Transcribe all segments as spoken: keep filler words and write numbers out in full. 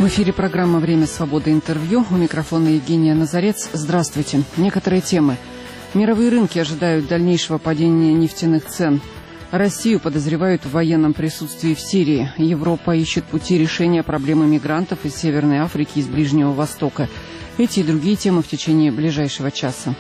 эфире программа «Время свободы. Интервью». У микрофона Евгения Назарец. Здравствуйте. Некоторые темы. Мировые рынки ожидают дальнейшего падения нефтяных цен. Россию подозревают в военном присутствии в Сирии. Европа ищет пути решения проблемы мигрантов из Северной Африки и из Ближнего Востока. Эти и другие темы в течение ближайшего часа.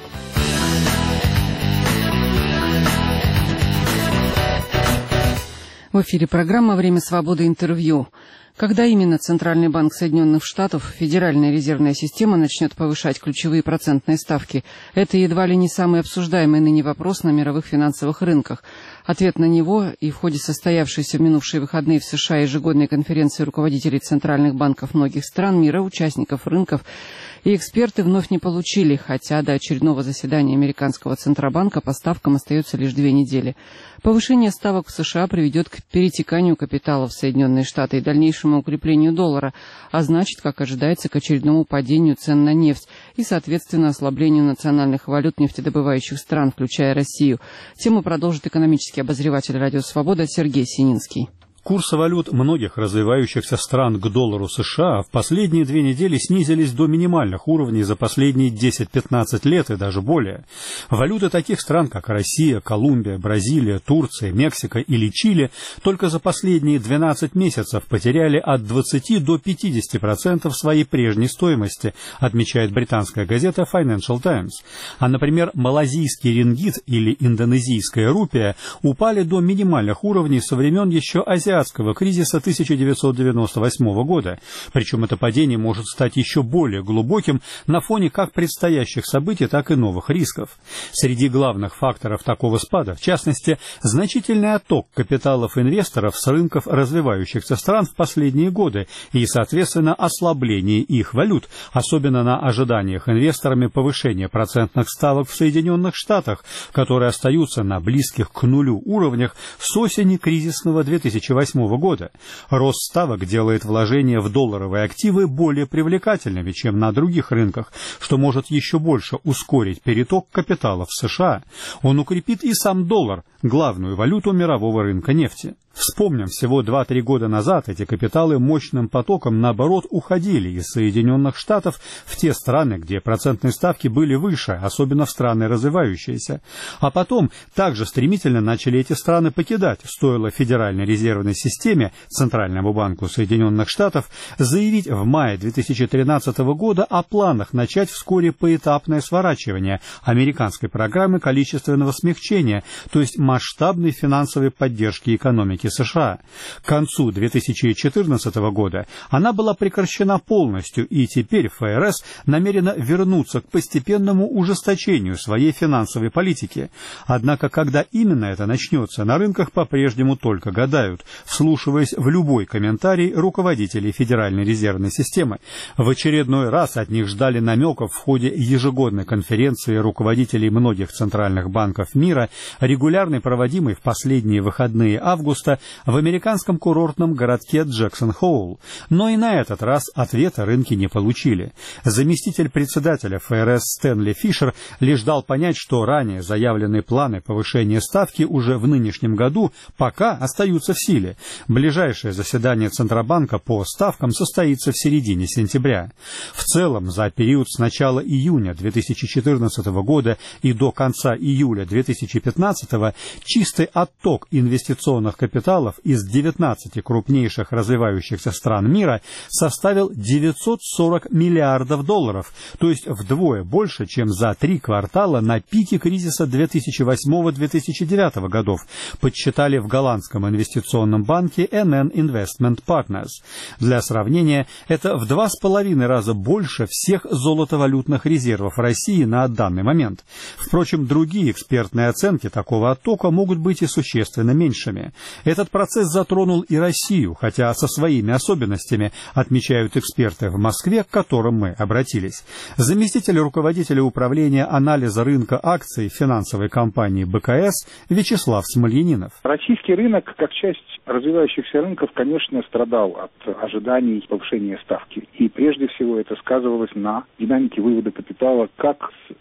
В эфире программа «Время свободы. Интервью». Когда именно Центральный банк Соединенных Штатов, Федеральная резервная система, начнет повышать ключевые процентные ставки? Это едва ли не самый обсуждаемый ныне вопрос на мировых финансовых рынках. Ответ на него и в ходе состоявшейся в минувшие выходные в США ежегодной конференции руководителей центральных банков многих стран мира, участников рынков и эксперты вновь не получили, хотя до очередного заседания американского Центробанка по ставкам остается лишь две недели. Повышение ставок в США приведет к перетеканию капитала в Соединенные Штаты и дальнейшему укреплению доллара, а значит, как ожидается, к очередному падению цен на нефть и, соответственно, ослаблению национальных валют нефтедобывающих стран, включая Россию. Тему продолжит экономический обозреватель «Радио Свобода» Сергей Сининский. Курсы валют многих развивающихся стран к доллару США в последние две недели снизились до минимальных уровней за последние десять-пятнадцать лет и даже более. Валюты таких стран, как Россия, Колумбия, Бразилия, Турция, Мексика или Чили, только за последние двенадцать месяцев потеряли от двадцати до пятидесяти процентов своей прежней стоимости, отмечает британская газета Financial Times. А, например, малазийский рингит или индонезийская рупия упали до минимальных уровней со времен еще азиатского кризиса тысяча девятьсот девяносто восьмого года. Причем это падение может стать еще более глубоким на фоне как предстоящих событий, так и новых рисков. Среди главных факторов такого спада, в частности, значительный отток капиталов инвесторов с рынков развивающихся стран в последние годы и, соответственно, ослабление их валют, особенно на ожиданиях инвесторами повышения процентных ставок в Соединенных Штатах, которые остаются на близких к нулю уровнях с осени кризисного две тысячи восьмого года. Рост ставок делает вложения в долларовые активы более привлекательными, чем на других рынках, что может еще больше ускорить переток капиталов в США. Он укрепит и сам доллар, главную валюту мирового рынка нефти. Вспомним, всего два-три года назад эти капиталы мощным потоком, наоборот, уходили из Соединенных Штатов в те страны, где процентные ставки были выше, особенно в страны развивающиеся. А потом также стремительно начали эти страны покидать, стоило Федеральной резервной системе, Центральному банку Соединенных Штатов, заявить в мае две тысячи тринадцатого года о планах начать вскоре поэтапное сворачивание американской программы количественного смягчения, то есть масштабной финансовой поддержки экономики США. К концу две тысячи четырнадцатого года она была прекращена полностью, и теперь ФРС намерена вернуться к постепенному ужесточению своей финансовой политики. Однако, когда именно это начнется, на рынках по-прежнему только гадают, вслушиваясь в любой комментарий руководителей Федеральной резервной системы. В очередной раз от них ждали намеков в ходе ежегодной конференции руководителей многих центральных банков мира, регулярно проводимой в последние выходные августа в американском курортном городке Джексон-Хоул. Но и на этот раз ответа рынки не получили. Заместитель председателя ФРС Стэнли Фишер лишь дал понять, что ранее заявленные планы повышения ставки уже в нынешнем году пока остаются в силе. Ближайшее заседание Центробанка по ставкам состоится в середине сентября. В целом, за период с начала июня две тысячи четырнадцатого года и до конца июля две тысячи пятнадцатого чистый отток инвестиционных капиталов из девятнадцати крупнейших развивающихся стран мира составил девятьсот сорок миллиардов долларов, то есть вдвое больше, чем за три квартала на пике кризиса две тысячи восьмого — две тысячи девятого годов, подсчитали в голландском инвестиционном банке эн эн Investment Partners. Для сравнения, это в два с половиной раза больше всех золотовалютных резервов России на данный момент. Впрочем, другие экспертные оценки такого оттока могут быть и существенно меньшими. Этот процесс затронул и Россию, хотя со своими особенностями, отмечают эксперты в Москве, к которым мы обратились. Заместитель руководителя управления анализа рынка акций финансовой компании бэ ка эс Вячеслав Смольянинов. Российский рынок, как часть развивающихся рынков, конечно, страдал от ожиданий повышения ставки. И прежде всего это сказывалось на динамике вывода капитала как с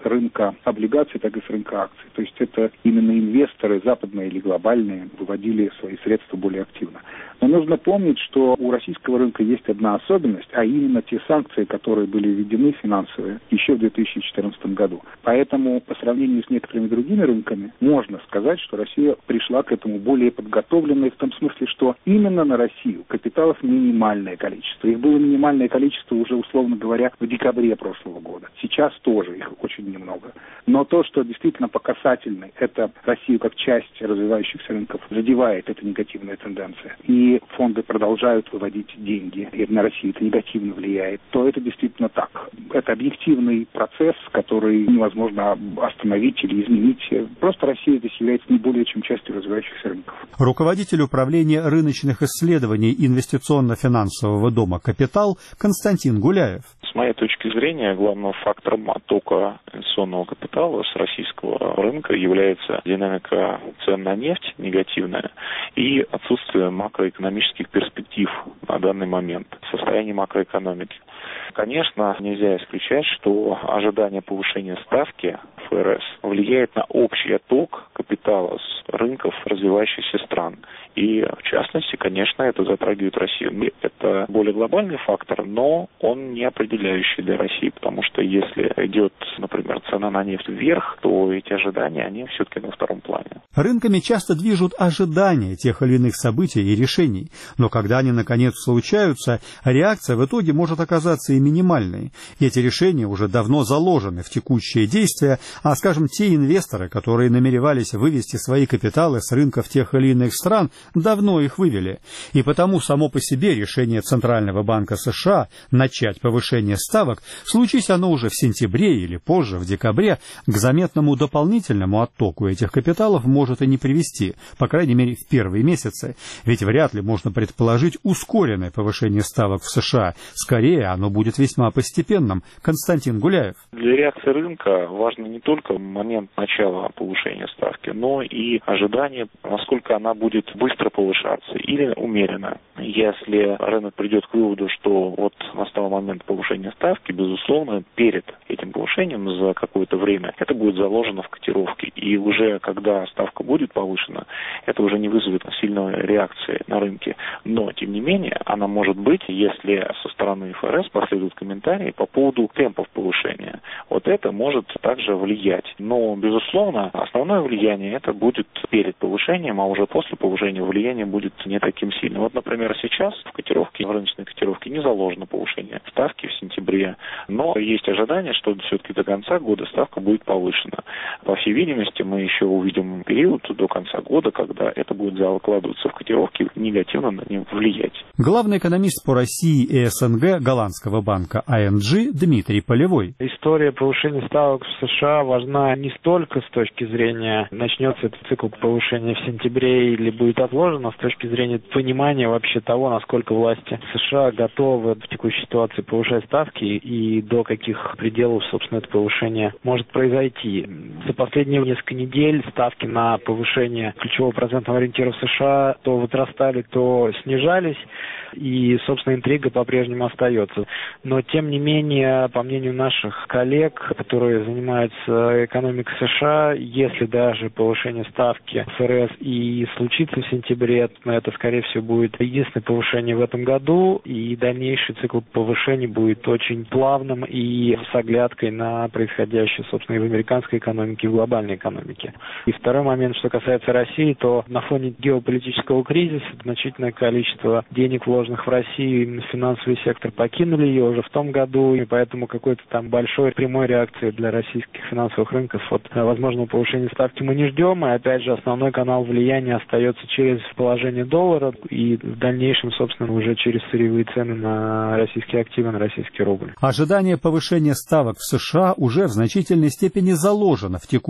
рынка облигаций, так и с рынка акций. То есть это именно инвесторы, западные или глобальные, выводили свои средства более активно. Но нужно помнить, что у российского рынка есть одна особенность, а именно те санкции, которые были введены финансовые еще в две тысячи четырнадцатом году. Поэтому по сравнению с некоторыми другими рынками можно сказать, что Россия пришла к этому более подготовленной, в том смысле, что именно на Россию капиталов минимальное количество. Их было минимальное количество уже, условно говоря, в декабре прошлого года. Сейчас тоже их очень немного. Но то, что действительно по касательной, это Россию как часть развивающихся рынков задевает, эта негативная тенденция. И фонды продолжают выводить деньги, и на Россию это негативно влияет, то это действительно так. Это объективный процесс, который невозможно остановить или изменить. Просто Россия здесь является не более чем частью развивающихся рынков. Руководитель управления рыночных исследований инвестиционно-финансового дома «Капитал» Константин Гуляев. С моей точки зрения, главным фактором оттока инвестиционного капитала с российского рынка является динамика цен на нефть негативная и отсутствие макроэкономических перспектив на данный момент, состояние макроэкономики. Конечно, нельзя исключать, что ожидание повышения ставки эф эр эс влияет на общий отток капитала с рынков развивающихся стран. И, в частности, конечно, это затрагивает Россию. Это более глобальный фактор, но он не определяющий для России, потому что если идет, например, цена на нефть вверх, то эти ожидания, они все-таки на втором плане. Рынками часто движут ожидания тех или иных событий и решений, но когда они, наконец, случаются, реакция в итоге может оказаться и минимальной. Эти решения уже давно заложены в текущие действия, а, скажем, те инвесторы, которые намеревались вывести свои капиталы с рынков тех или иных стран, давно их вывели. И потому само по себе решение Центрального банка США начать повышение ставок, случись оно уже в сентябре или позже, в декабре, к заметному дополнительному оттоку этих капиталов может и не привести, по крайней мере в первые месяцы. Ведь вряд ли можно предположить ускоренное повышение ставок в США. Скорее, оно будет весьма постепенным. Константин Гуляев. Для реакции рынка важно не только момент начала повышения ставки, но и ожидание, насколько она будет быстро повышаться или умеренно. Если рынок придет к выводу, что вот настал момент повышения ставки, безусловно, перед этим повышением за какое-то время это будет заложено в котировке. И уже когда ставка будет повышена, это уже не вызовет сильной реакции на рынке. Но, тем не менее, она может быть, если со стороны эф эр эс последуют комментарии по поводу темпов повышения. Вот это может также влиять. Но, безусловно, основное влияние это будет перед повышением, а уже после повышения влияние будет не таким сильным. Вот, например, сейчас в котировке, в рыночной котировке не заложено повышение ставки в сентябре, но есть ожидание, что все-таки до конца года ставка будет повышена. По всей видимости, мы еще увидим период до конца года, когда это будет закладываться в котировки, негативно на него влиять. Главный экономист по России и эс эн гэ голландского банка ай эн джи Дмитрий Полевой. История повышения ставок в США важна не столько с точки зрения, начнется этот цикл повышения в сентябре или будет отложено, с точки зрения понимания вообще того, насколько власти США готовы в текущей ситуации повышать ставки и до каких пределов, собственно, это повышение может произойти. За последние несколько недель ставки на повышение ключевого процентного ориентира в США то возрастали, то снижались, и, собственно, интрига по-прежнему остается. Но, тем не менее, по мнению наших коллег, которые занимаются экономикой США, если даже повышение ставки эф эр эс и случится в сентябре, то это, скорее всего, будет единственное повышение в этом году, и дальнейший цикл повышений будет очень плавным и с оглядкой на происходящее, собственно, и в американской экономике, и в глобальной экономике. И второй момент, что касается России, то на фоне геополитического кризиса значительное количество денег, вложенных в Россию, финансовый сектор покинули ее уже в том году, и поэтому какой-то там большой прямой реакции для российских финансовых рынков от возможного повышения ставки мы не ждем, и опять же основной канал влияния остается через положение доллара и в дальнейшем, собственно, уже через сырьевые цены на российские активы, на российский рубль. Ожидание повышения ставок в США уже в значительной степени заложено в текущие действия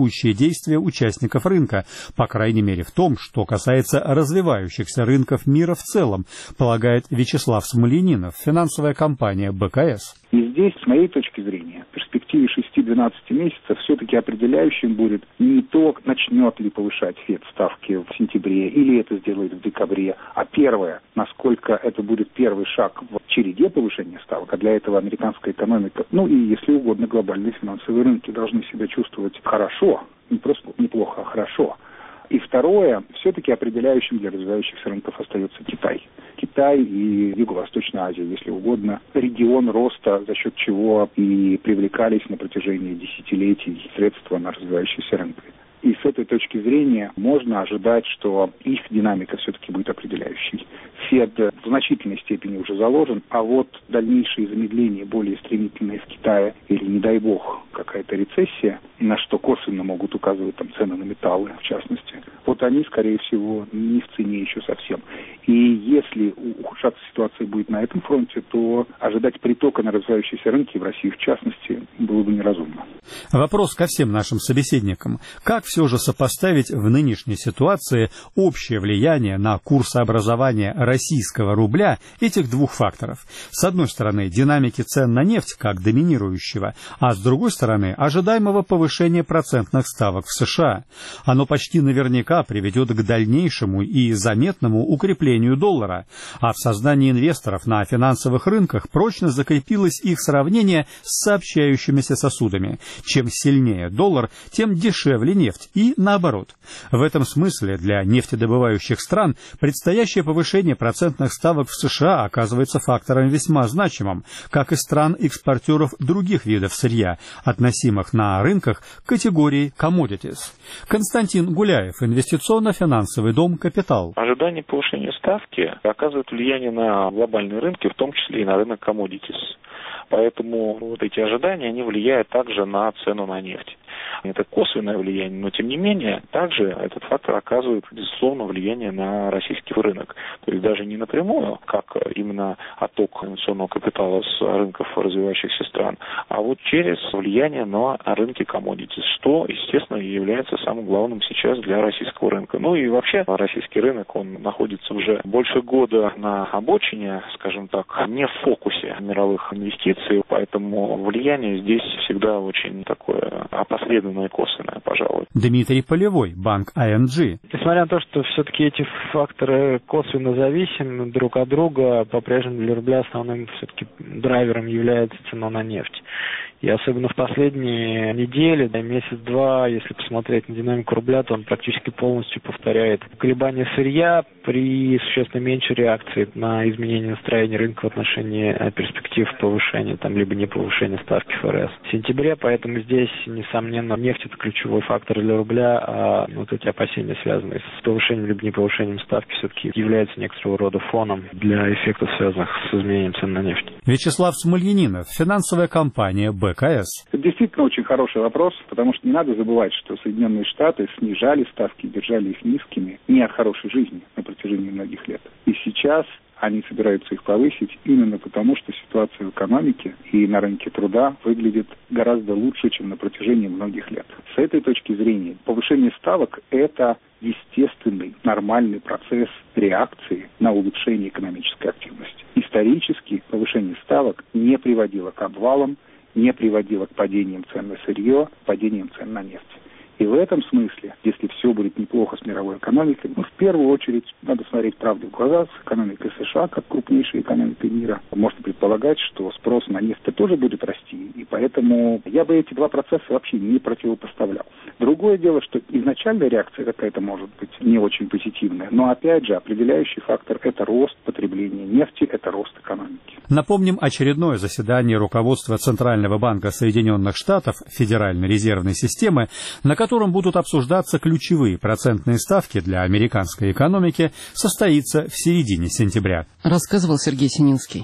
действия участников рынка, по крайней мере в том, что касается развивающихся рынков мира в целом, полагает Вячеслав Смольянинов, финансовая компания бэ ка эс. И здесь, с моей точки зрения, в перспективе шести-двенадцати месяцев все-таки определяющим будет не то, начнет ли повышать ФЕД ставки в сентябре или это сделает в декабре, а первое, насколько это будет первый шаг в череде повышения ставок, а для этого американская экономика, ну и, если угодно, глобальные финансовые рынки должны себя чувствовать хорошо, не просто неплохо, а хорошо. И второе, все-таки определяющим для развивающихся рынков остается Китай. Китай и Юго-Восточная Азия, если угодно, регион роста, за счет чего и привлекались на протяжении десятилетий средства на развивающиеся рынки. И с этой точки зрения можно ожидать, что их динамика все-таки будет определяющей. ФЕД в значительной степени уже заложен, а вот дальнейшие замедления, более стремительные в Китае, или, не дай бог, какая-то рецессия, на что косвенно могут указывать там цены на металлы, в частности, вот они, скорее всего, не в цене еще совсем. И если ухудшаться ситуация будет на этом фронте, то ожидать притока на развивающиеся рынки, в России в частности, было бы неразумно. Вопрос ко всем нашим собеседникам. Как все же сопоставить в нынешней ситуации общее влияние на курсообразование российского рубля этих двух факторов? С одной стороны, динамики цен на нефть как доминирующего, а с другой стороны, ожидаемого повышения процентных ставок в США. Оно почти наверняка приведет к дальнейшему и заметному укреплению доллара, а в сознании инвесторов на финансовых рынках прочно закрепилось их сравнение с сообщающимися сосудами. Чем сильнее доллар, тем дешевле нефть. И наоборот. В этом смысле для нефтедобывающих стран предстоящее повышение процентных ставок в США оказывается фактором весьма значимым, как и стран-экспортеров других видов сырья, относимых на рынках к категории commodities. Константин Гуляев, инвестиционно-финансовый дом «Капитал». Ожидание повышения ставки оказывает влияние на глобальные рынки, в том числе и на рынок commodities. Поэтому вот эти ожидания, они влияют также на цену на нефть. Это косвенное влияние, но тем не менее, также этот фактор оказывает, безусловно, влияние на российский рынок. То есть даже не напрямую, как именно отток инвестиционного капитала с рынков развивающихся стран, а вот через влияние на рынки commodities, что, естественно, является самым главным сейчас для российского рынка. Ну и вообще российский рынок, он находится уже больше года на обочине, скажем так, не в фокусе мировых инвестиций, поэтому влияние здесь всегда очень такое опосредованное и косвенное, пожалуй. Дмитрий Полевой, банк ай эн джи. Несмотря на то, что все-таки эти факторы косвенно зависимы друг от друга, по-прежнему для рубля основным все-таки драйвером является цена на нефть. И особенно в последние недели, да, месяц-два, если посмотреть на динамику рубля, то он практически полностью повторяет колебания сырья при существенно меньшей реакции на изменение настроения рынка в отношении перспектив повышения, там, либо не повышения ставки эф эр эс в сентябре. Поэтому здесь, несомненно, нефть — это ключевой фактор для рубля, а вот эти опасения, связанные с повышением либо не повышением ставки, все-таки являются некоторого рода фоном для эффектов, связанных с изменением цен на нефть. Вячеслав Смольянинов, финансовая компания бэ ка эс. Это действительно очень хороший вопрос, потому что не надо забывать, что Соединенные Штаты снижали ставки, держали их низкими не от хорошей жизни на протяжении многих лет. И сейчас они собираются их повысить именно потому, что ситуация в экономике и на рынке труда выглядит гораздо лучше, чем на протяжении многих лет. С этой точки зрения повышение ставок – это естественный, нормальный процесс реакции на улучшение экономической активности. Исторически повышение ставок не приводило к обвалам, не приводило к падениям цен на сырье, падениям цен на нефть. И в этом смысле, если все будет неплохо с мировой экономикой, ну, в первую очередь, надо смотреть правде в глаза с экономикой США, как крупнейшей экономикой мира. Можно предполагать, что спрос на нефть тоже будет расти, и поэтому я бы эти два процесса вообще не противопоставлял. Другое дело, что изначальная реакция какая-то может быть не очень позитивная, но опять же определяющий фактор – это рост потребления нефти, это рост экономики. Напомним очередное заседание руководства Центрального банка Соединенных Штатов, Федеральной резервной системы, на котором в котором будут обсуждаться ключевые процентные ставки для американской экономики, состоится в середине сентября. Рассказывал Сергей Сининский.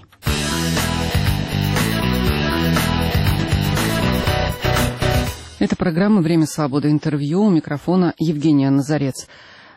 Это программа «Время свободы» интервью. У микрофона Евгения Назарец.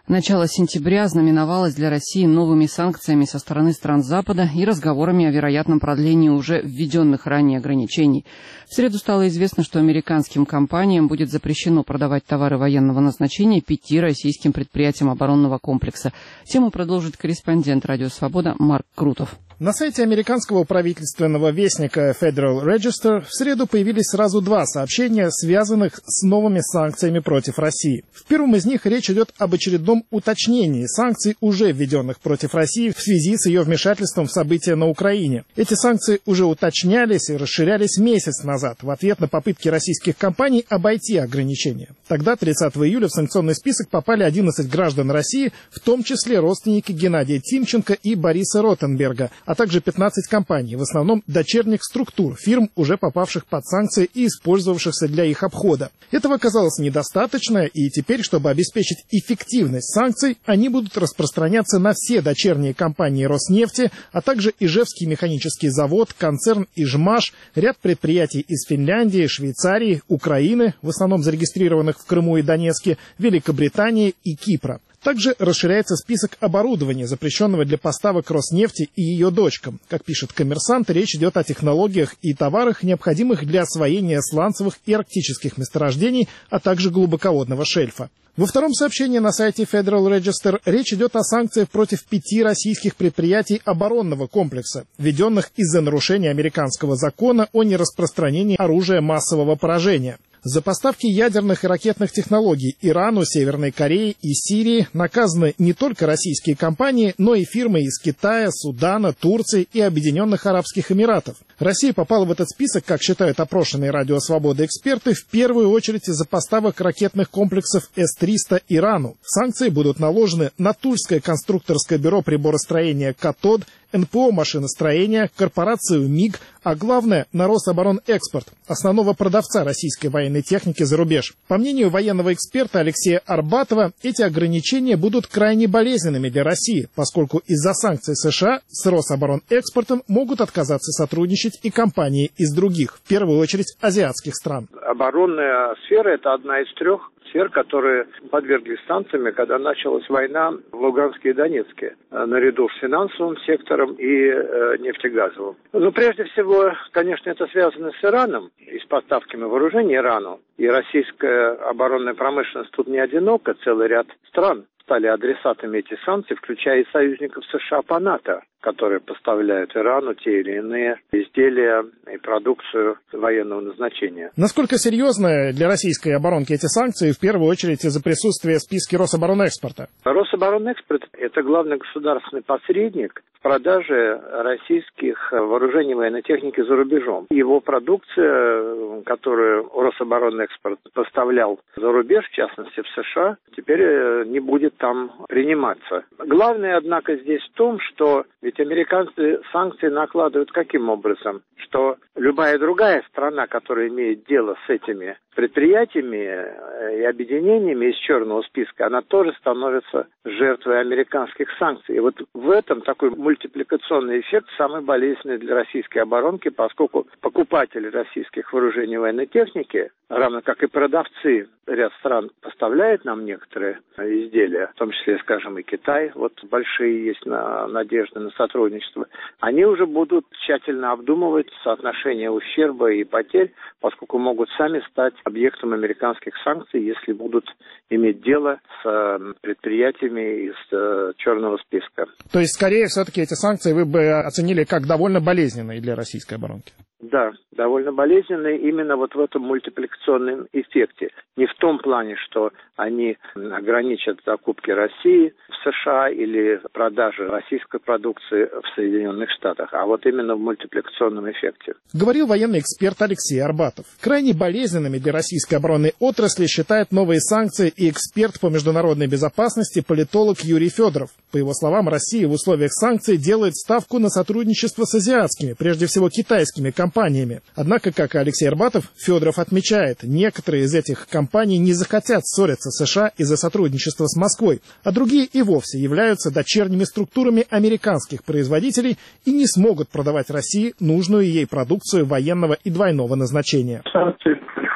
Начало сентября знаменовалось для России новыми санкциями со стороны стран Запада и разговорами о вероятном продлении уже введенных ранее ограничений. В среду стало известно, что американским компаниям будет запрещено продавать товары военного назначения пяти российским предприятиям оборонного комплекса. Тему продолжит корреспондент «Радио Свобода» Марк Крутов. На сайте американского правительственного вестника Federal Register в среду появились сразу два сообщения, связанных с новыми санкциями против России. В первом из них речь идет об очередном уточнении санкций, уже введенных против России в связи с ее вмешательством в события на Украине. Эти санкции уже уточнялись и расширялись месяц назад в ответ на попытки российских компаний обойти ограничения. Тогда, тридцатого июля, в санкционный список попали одиннадцать граждан России, в том числе родственники Геннадия Тимченко и Бориса Ротенберга, а также пятнадцать компаний, в основном дочерних структур, фирм, уже попавших под санкции и использовавшихся для их обхода. Этого оказалось недостаточно, и теперь, чтобы обеспечить эффективность санкций, они будут распространяться на все дочерние компании Роснефти, а также Ижевский механический завод, концерн Ижмаш, ряд предприятий из Финляндии, Швейцарии, Украины, в основном зарегистрированных в Крыму и Донецке, Великобритании и Кипра. Также расширяется список оборудования, запрещенного для поставок Роснефти и ее дочкам. Как пишет «Коммерсант», речь идет о технологиях и товарах, необходимых для освоения сланцевых и арктических месторождений, а также глубоководного шельфа. Во втором сообщении на сайте Federal Register речь идет о санкциях против пяти российских предприятий оборонного комплекса, введенных из-за нарушения американского закона о нераспространении оружия массового поражения. За поставки ядерных и ракетных технологий Ирану, Северной Корее и Сирии наказаны не только российские компании, но и фирмы из Китая, Судана, Турции и Объединенных Арабских Эмиратов. Россия попала в этот список, как считают опрошенные «Радио Свобода» эксперты, в первую очередь из-за поставок ракетных комплексов эс триста Ирану. Санкции будут наложены на Тульское конструкторское бюро приборостроения «Катод», эн пэ о машиностроения, корпорацию МИГ, а главное – на Рособоронэкспорт, основного продавца российской военной техники за рубеж. По мнению военного эксперта Алексея Арбатова, эти ограничения будут крайне болезненными для России, поскольку из-за санкций США с Рособоронэкспортом могут отказаться сотрудничать и компании из других, в первую очередь азиатских стран. Оборонная сфера – это одна из трех сфер, которые подверглись санкциями, когда началась война в Луганске и Донецке, наряду с финансовым сектором и э, нефтегазовым. Но прежде всего, конечно, это связано с Ираном и с поставками вооружений Ирану. И российская оборонная промышленность тут не одинока, целый ряд стран стали адресатами этих санкций, включая и союзников США по НАТО, которые поставляют Ирану те или иные изделия и продукцию военного назначения. Насколько серьезны для российской оборонки эти санкции, в первую очередь из-за присутствия в списке Рособоронэкспорта? Рособоронэкспорт – это главный государственный посредник в продаже российских вооружений и военной техники за рубежом. Его продукция, которую Рособоронэкспорт поставлял за рубеж, в частности в США, теперь не будет там приниматься. Главное, однако, здесь в том, что ведь американцы санкции накладывают каким образом? Что любая другая страна, которая имеет дело с этими предприятиями и объединениями из черного списка, она тоже становится жертвой американских санкций. И вот в этом такой мультипликационный эффект самый болезненный для российской оборонки, поскольку покупатели российских вооружений и военной техники, равно как и продавцы, ряд стран поставляет нам некоторые изделия, в том числе, скажем, и Китай, вот большие есть на, надежды на сотрудничество, они уже будут тщательно обдумывать соотношение ущерба и потерь, поскольку могут сами стать объектом американских санкций, если будут иметь дело с предприятиями из черного списка. То есть, скорее, все-таки эти санкции вы бы оценили как довольно болезненные для российской оборонки? Да, довольно болезненные именно вот в этом мультипликационном эффекте. Не в том плане, что они ограничат закупки России в США или продажи российской продукции в Соединенных Штатах, а вот именно в мультипликационном эффекте. Говорил военный эксперт Алексей Арбатов. Крайне болезненными для российской оборонной отрасли считает новые санкции и эксперт по международной безопасности, политолог Юрий Федоров. По его словам, Россия в условиях санкций делает ставку на сотрудничество с азиатскими, прежде всего китайскими компаниями. Однако, как и Алексей Арбатов, Федоров отмечает, некоторые из этих компаний не захотят ссориться с США из-за сотрудничества с Москвой, а другие и вовсе являются дочерними структурами американских производителей и не смогут продавать России нужную ей продукцию военного и двойного назначения. Санкции против российского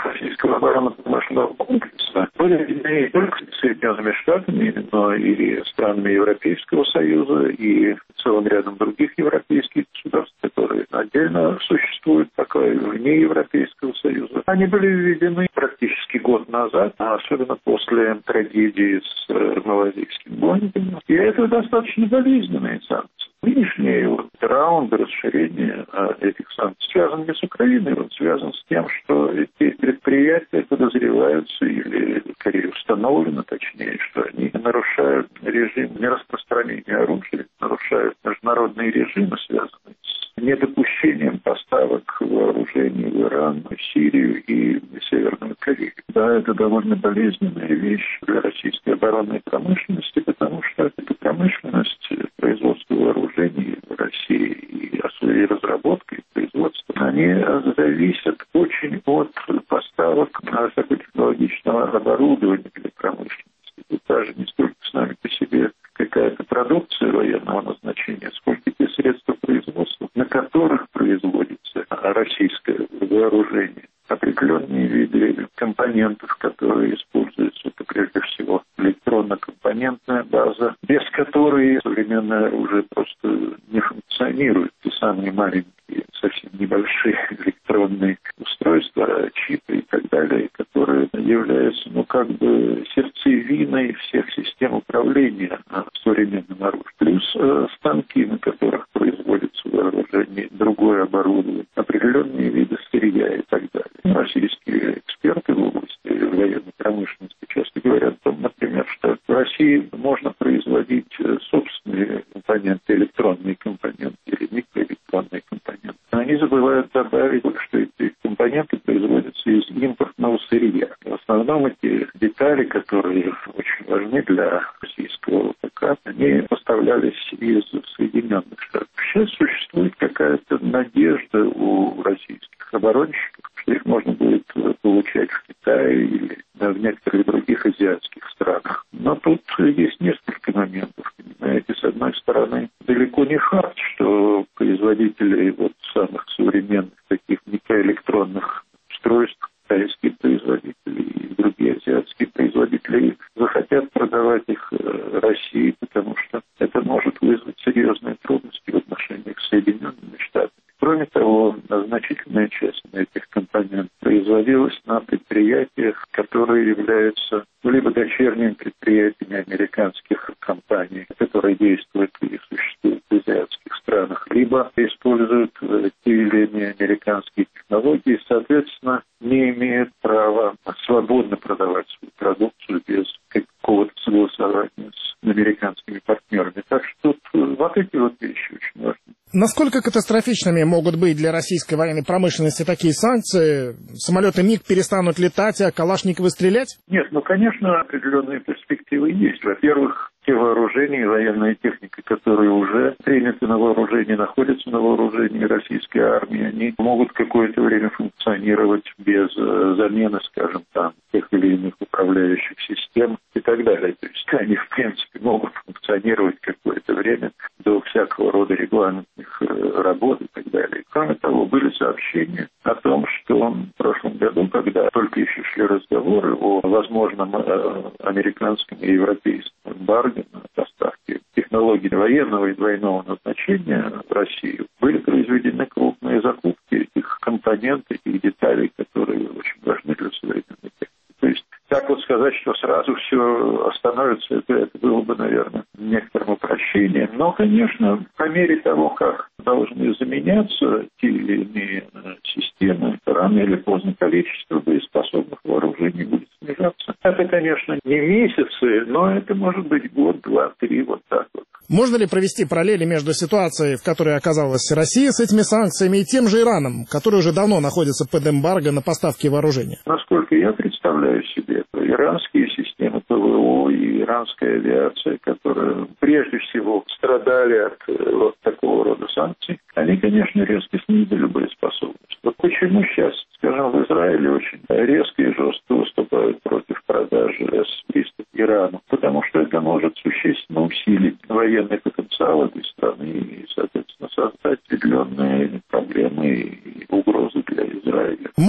российского оборонно-промышленного комплекса были введены не только Соединенными Штатами, но и странами Европейского Союза и целым рядом других европейских государств, которые отдельно существуют, пока и вне Европейского Союза. Они были введены практически год назад, особенно после трагедии с малазийским Боингом. И это достаточно болезненные санкции. Нынешний вот раунд расширения этих санкций связан не с Украиной, он связан с тем, что эти предприятия подозреваются или, скорее, установлено, точнее, что они нарушают режим нераспространения оружия, нарушают международные режимы, связанные с недопущением поставок вооружений в Иран, в Сирию и в Северную Корею. Да, это довольно болезненная вещь для российской оборонной промышленности, потому что эта промышленность, производство вооружений в России и своей разработкой и производством, они зависят очень от поставок высокотехнологичного оборудования для промышленности. Тут даже не столько с нами по себе какая-то продукция военного назначения, сколько те средства производства, на которых производится российское вооружение. Определенные виды компонентов, которые используются, это прежде всего электронно-компонентная база, без которой современное оружие просто не функционирует. Те самые маленькие, совсем небольшие электронные устройства, чипы и так далее, которые являются, ну, как бы сердцевиной всех систем управления современным оружием. Плюс э, станки, на которых производится вооружение, другое оборудование, определенные виды сырья и так далее. Российские эксперты в области военной промышленности часто говорят о том, например, что в России можно производить собственные компоненты, электронные компоненты или микроэлектронные компоненты. Но они забывают добавить, что эти компоненты производятся из импортного сырья. В основном эти детали, которые очень важны для российского ВПК, они поставлялись из Соединенных Штатов. Сейчас существует какая-то надежда у российских оборонщиков, что их можно будет получать в Китае или в некоторых других азиатских странах. Но тут есть несколько моментов. Понимаете, с одной стороны, далеко не факт, что производители вот самых современных таких микроэлектронных устройств, китайские производители и другие азиатские производители, захотят продавать их России, потому что это может вызвать серьезные трудности в отношениях с Соединенными Штатами. Кроме того, значительная часть этих компонентов производилась на предприятиях, которые являются либо дочерними предприятиями американских компаний, которые действуют и существуют в азиатских странах, либо используют те или иные американские технологии, соответственно, не имеют права свободно продавать свою продукцию без какого-то согласования с американскими партнерами. Так что тут вот эти вот вещи очень важны. Насколько катастрофичными могут быть для российской военной промышленности такие санкции? Самолеты МиГ перестанут летать, а Калашниковы стрелять? Нет, ну, конечно, определенные перспективы есть. Во-первых, те вооружения и военная техника, которые уже приняты на вооружение, находятся на вооружении российской армии, они могут какое-то время функционировать без замены, скажем, там, тех или иных управляющих систем и так далее. То есть они, в принципе, могут функционировать какое-то время до всякого рода регламентных работ и так далее. Кроме того, были сообщения о том, что в прошлом году, когда только еще шли разговоры о возможном американском и европейском эмбарго на поставки технологий военного и двойного назначения в Россию, были произведены крупные закупки этих компонентов, этих деталей, которые очень важны для современной техники. То есть так вот сказать, что сразу все остановится, это, это было бы, наверное, некоторым упрощением. Но, конечно, по мере того, как должны заменяться те или иные системы, рано или поздно количество боеспособных вооружений будет снижаться. Это, конечно, не месяцы, но это может быть год, два, три, вот так вот. Можно ли провести параллели между ситуацией, в которой оказалась Россия с этими санкциями, и тем же Ираном, который уже давно находится под эмбарго на поставки вооружения? Насколько я представляю себе, иранские системы ПВО и иранская авиация, которые прежде всего страдали от вот такого рода санкций, они, конечно, резко снизили боеспособность. Вот почему сейчас, скажем, в Израиле очень резко и жестко выступают против продажи эс-триста Ирану, потому что это может существенно усилить военный потенциал этой страны и, соответственно, создать определенные проблемы и угрозы для Израиля.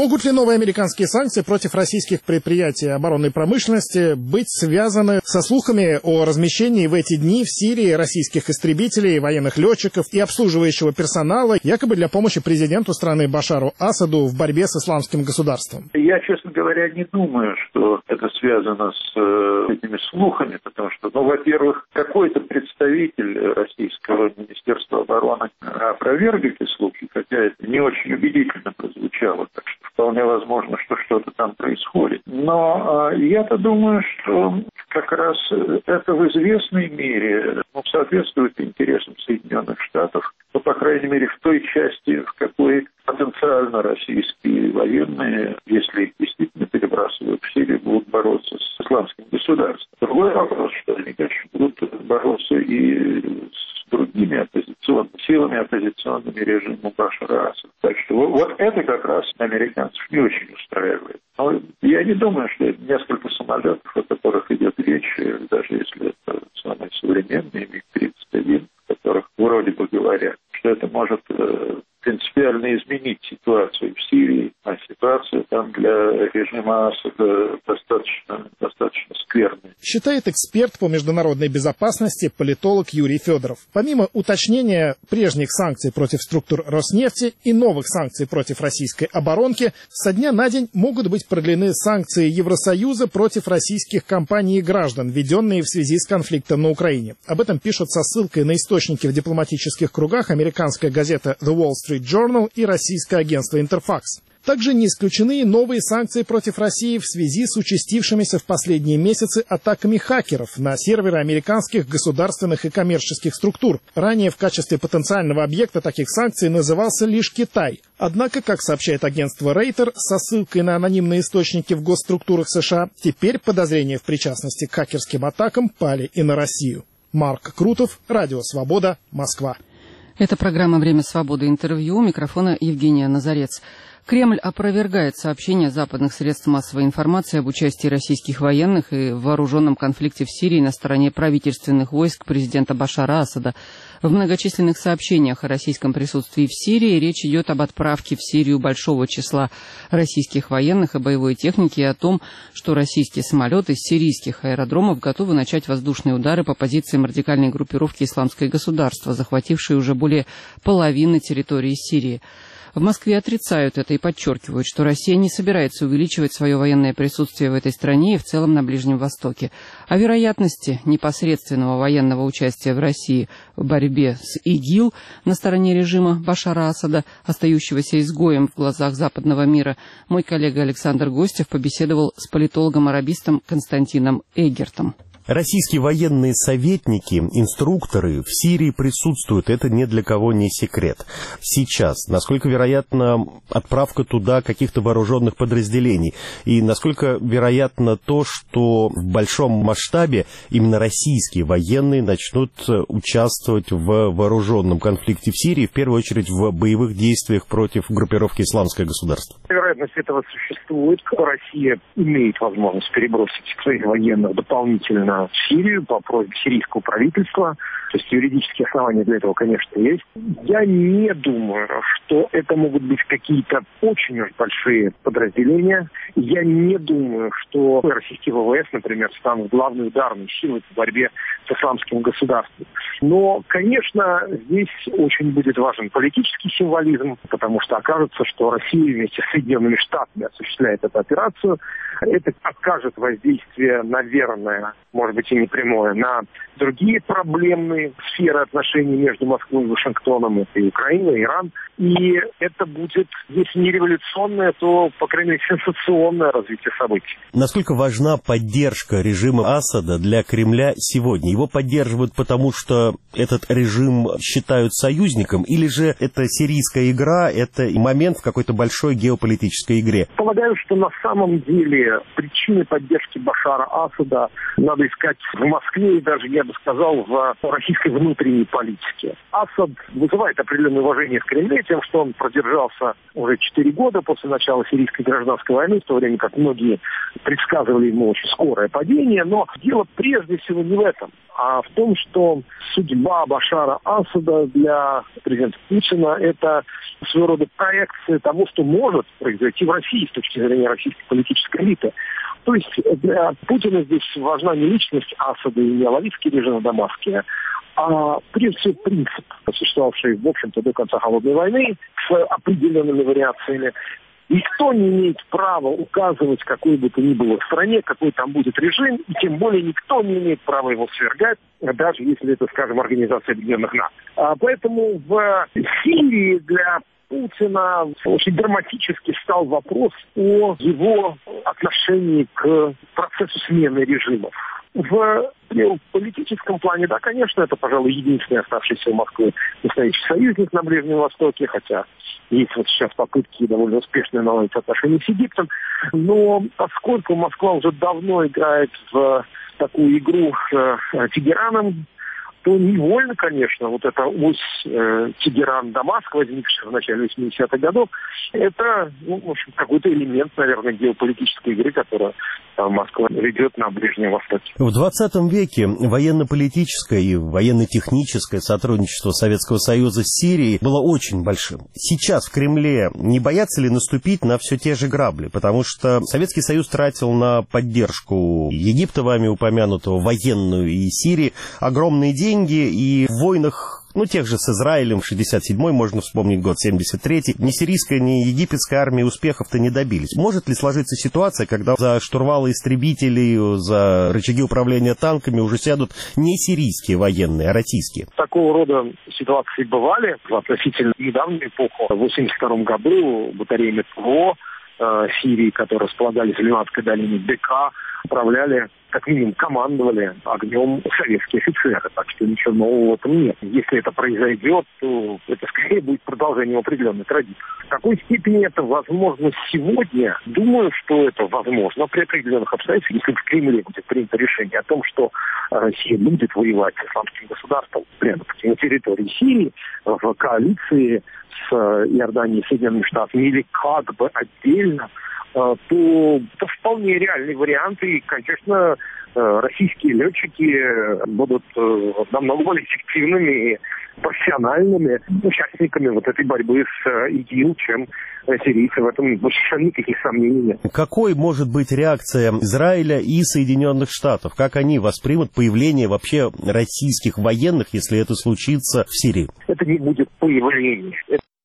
Могут ли новые американские санкции против российских предприятий оборонной промышленности быть связаны со слухами о размещении в эти дни в Сирии российских истребителей, военных летчиков и обслуживающего персонала, якобы для помощи президенту страны Башару Асаду в борьбе с исламским государством? Я, честно говоря, не думаю, что это связано с э, этими слухами, потому что, ну, во-первых, какой-то представитель российского министерства обороны опроверг эти слухи, хотя это не очень убедительно прозвучало, так что вполне возможно, что что-то там происходит. Но э, я-то думаю, что как раз это в известной мере ну, соответствует интересам Соединенных Штатов, ну, по крайней мере, в той части, в какой потенциально российские военные, если их действительно перебрасывают в Сирию, будут бороться с исламским государством. Другой вопрос, что они, конечно, будут бороться и с другими оппозиционными силами, оппозиционными режиму Башара Асада. Так что вот это как раз американцев не очень устраивает. Но я не думаю, что это несколько самолетов, о которых идет речь, даже если это самые современные ми тридцать один, о которых вроде бы говорят, что это может э, принципиально изменить ситуацию в Сирии, а ситуация там для режима Асада достаточно, достаточно скверная. Считает эксперт по международной безопасности политолог Юрий Федоров. Помимо уточнения прежних санкций против структур Роснефти и новых санкций против российской оборонки, со дня на день могут быть продлены санкции Евросоюза против российских компаний и граждан, введенные в связи с конфликтом на Украине. Об этом пишут со ссылкой на источники в дипломатических кругах американская газета The Wall Street Journal и российское агентство Интерфакс. Также не исключены новые санкции против России в связи с участившимися в последние месяцы атаками хакеров на серверы американских государственных и коммерческих структур. Ранее в качестве потенциального объекта таких санкций назывался лишь Китай. Однако, как сообщает агентство Рейтер со ссылкой на анонимные источники в госструктурах США, теперь подозрения в причастности к хакерским атакам пали и на Россию. Марк Крутов, Радио Свобода, Москва. Это программа «Время свободы». Интервью. У микрофона Евгения Назарец. Кремль опровергает сообщения западных средств массовой информации об участии российских военных и в вооруженном конфликте в Сирии на стороне правительственных войск президента Башара Асада. В многочисленных сообщениях о российском присутствии в Сирии речь идет об отправке в Сирию большого числа российских военных и боевой техники и о том, что российские самолеты с сирийских аэродромов готовы начать воздушные удары по позициям радикальной группировки «Исламское государство», захватившей уже более половины территории Сирии. В Москве отрицают это и подчеркивают, что Россия не собирается увеличивать свое военное присутствие в этой стране и в целом на Ближнем Востоке. О вероятности непосредственного военного участия в России в борьбе с ИГИЛ на стороне режима Башара Асада, остающегося изгоем в глазах западного мира, мой коллега Александр Гостев побеседовал с политологом-арабистом Константином Эгертом. Российские военные советники, инструкторы в Сирии присутствуют, это ни для кого не секрет. Сейчас, насколько вероятна отправка туда каких-то вооруженных подразделений, и насколько вероятно то, что в большом масштабе именно российские военные начнут участвовать в вооруженном конфликте в Сирии, в первую очередь в боевых действиях против группировки «Исламское государство»? Вероятность этого существует. Россия имеет возможность перебросить своих военных дополнительно в Сирию по просьбе сирийского правительства. То есть юридические основания для этого, конечно, есть. Я не думаю, что это могут быть какие-то очень уж большие подразделения. Я не думаю, что российские ВВС, например, станут главной ударной силой в борьбе с исламским государством. Но, конечно, здесь очень будет важен политический символизм, потому что окажется, что Россия вместе с Соединенными Штатами осуществляет эту операцию. Это окажет воздействие, наверное, может быть и не прямое, на другие проблемные сферы отношений между Москвой и Вашингтоном. Это и Украина, и Иран. И это будет, если не революционное, то, по крайней мере, сенсационное развитие событий. Насколько важна поддержка режима Асада для Кремля сегодня? Его поддерживают потому, что этот режим считают союзником, или же это сирийская игра, это момент в какой-то большой геополитической игре? Полагаю, что на самом деле причины поддержки Башара Асада надо искать в Москве и даже, я бы сказал, в российской внутренней политике. Асад вызывает определенное уважение в Кремле тем, что он продержался уже четыре года после начала сирийской гражданской войны, в то время как многие предсказывали ему очень скорое падение. Но дело прежде всего не в этом. а в том, что судьба Башара Асада для президента Путина – это своего рода проекция того, что может произойти в России с точки зрения российской политической элиты. То есть для Путина здесь важна не личность Асада и не алавитский режим в Дамаске, а прежде всего принцип, существовавший, в общем-то, до конца Холодной войны с определенными вариациями. Никто не имеет права указывать какой бы то ни было в стране, какой там будет режим, и тем более никто не имеет права его свергать, даже если это, скажем, Организация Объединенных Наций. А поэтому в Сирии для Путина очень драматически стал вопрос о его отношении к процессу смены режимов. В политическом плане, да, конечно, это, пожалуй, единственный оставшийся у Москвы настоящий союзник на Ближнем Востоке, хотя есть вот сейчас попытки довольно успешные наладить отношения с Египтом, но поскольку Москва уже давно играет в такую игру с Тегераном, то невольно, конечно, вот эта ось э, Тегеран-Дамаск, возникшая в начале восьмидесятых годов, это, ну, в общем, какой-то элемент, наверное, геополитической игры, которую э, Москва ведет на Ближнем Востоке. В двадцатом веке военно-политическое и военно-техническое сотрудничество Советского Союза с Сирией было очень большим. Сейчас в Кремле не боятся ли наступить на все те же грабли? Потому что Советский Союз тратил на поддержку Египта, вами упомянутого, военную, и Сирии огромные деньги, и в войнах, ну, тех же с Израилем, шестьдесят седьмой, можно вспомнить год семьдесят третий, ни сирийская, ни египетская армия успехов-то не добились. Может ли сложиться ситуация, когда за штурвалы истребителей, за рычаги управления танками уже сядут не сирийские военные, а российские? Такого рода ситуации бывали в относительно недавнюю эпоху. В восемьдесят втором году батареями ПВО э, Сирии, которые располагались в Ливанской долине, БК, управляли, как минимум командовали огнем советские офицеры, так что ничего нового в этом нет. Если это произойдет, то это скорее будет продолжением определенной традиции. В какой степени это возможно сегодня? Думаю, что это возможно при определенных обстоятельствах, если в Кремле будет принято решение о том, что Россия будет воевать с исламским государством прямо на территории Сирии, в коалиции с Иорданией и Соединенными Штатами, или как бы отдельно, то это вполне реальный вариант, и, конечно, российские летчики будут намного более эффективными и профессиональными участниками вот этой борьбы с ИГИЛ, чем сирийцы. В этом совершенно никаких сомнений нет. Какой может быть реакция Израиля и Соединенных Штатов? Как они воспримут появление вообще российских военных, если это случится в Сирии? Это не будет появление.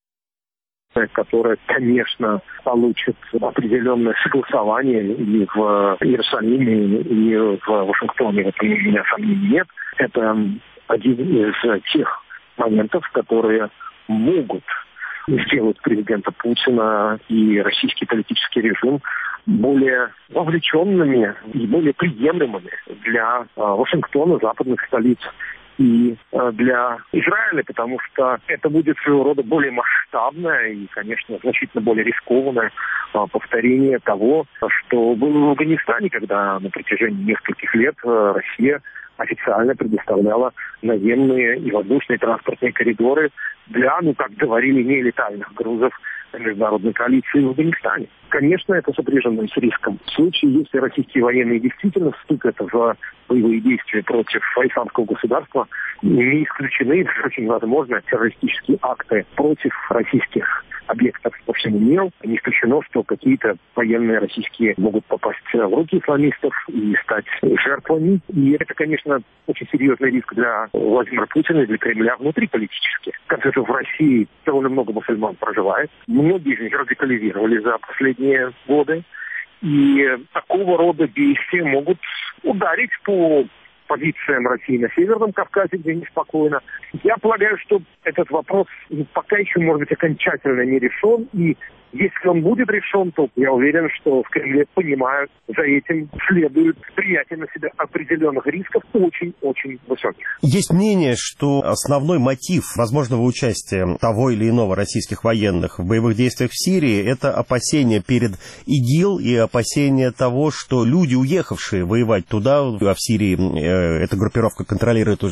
Которая, конечно, получит определенное согласование и в Иерусалиме, и в Вашингтоне. В этом у меня сомнений нет. Это один из тех моментов, которые могут сделать президента Путина и российский политический режим более вовлеченными и более приемлемыми для Вашингтона, западных столиц, и для Израиля, потому что это будет своего рода более масштабное и, конечно, значительно более рискованное повторение того, что было в Афганистане, когда на протяжении нескольких лет Россия официально предоставляла наземные и воздушные транспортные коридоры для, ну, как говорили, нелетальных грузов международной коалиции в Афганистане. Конечно, это сопряжено с риском. В случае, если российские военные действительно вступят в боевые действия против исламского государства, не исключены, очень возможно, террористические акты против российских объектов по всему миру. Не исключено, что какие-то военные российские могут попасть в руки исламистов и стать жертвами. И это, конечно, очень серьезный риск для Владимира Путина и для Кремля внутриполитически. В конце концов, в России довольно много мусульман проживает. Многие из них радикализировались за последние годы. И такого рода действия могут ударить по позициям России на Северном Кавказе, где неспокойно. Я полагаю, что этот вопрос пока еще, может быть, окончательно не решен. И если он будет решен, то я уверен, что в Кремле понимают, за этим следует принятие на себя определенных рисков очень-очень высоких. Есть мнение, что основной мотив возможного участия того или иного российских военных в боевых действиях в Сирии – это опасения перед ИГИЛ и опасения того, что люди, уехавшие воевать туда, а в Сирии эта группировка контролирует уже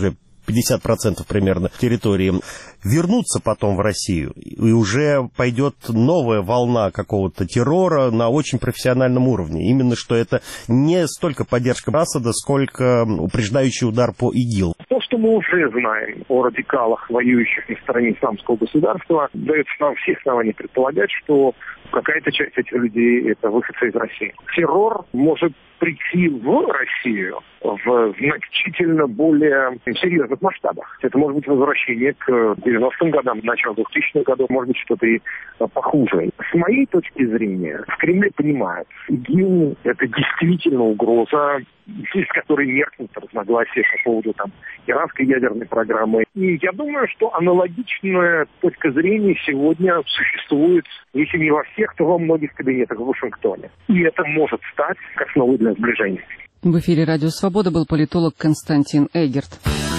пятьдесят процентов примерно территории, вернутся потом в Россию, и уже пойдет новая волна какого-то террора на очень профессиональном уровне. Именно что это не столько поддержка Асада, сколько упреждающий удар по ИГИЛ. То, что мы уже знаем о радикалах, воюющих на стороне исламского государства, дает нам все основания предполагать, что какая-то часть этих людей – это выходцы из России. Террор может прийти в Россию в значительно более серьезных масштабах. Это может быть возвращение к девяностым годам, началу двухтысячных годов, может быть что-то и похуже. С моей точки зрения, в Кремле понимают, ИГИЛ – это действительно угроза, из которой меркнут разногласия по поводу там, иранской ядерной программы. И я думаю, что аналогичная точка зрения сегодня существует, если не во всех, то во многих кабинетах в Вашингтоне. И это может стать основой для сближения. В эфире «Радио Свобода» был политолог Константин Эггерт.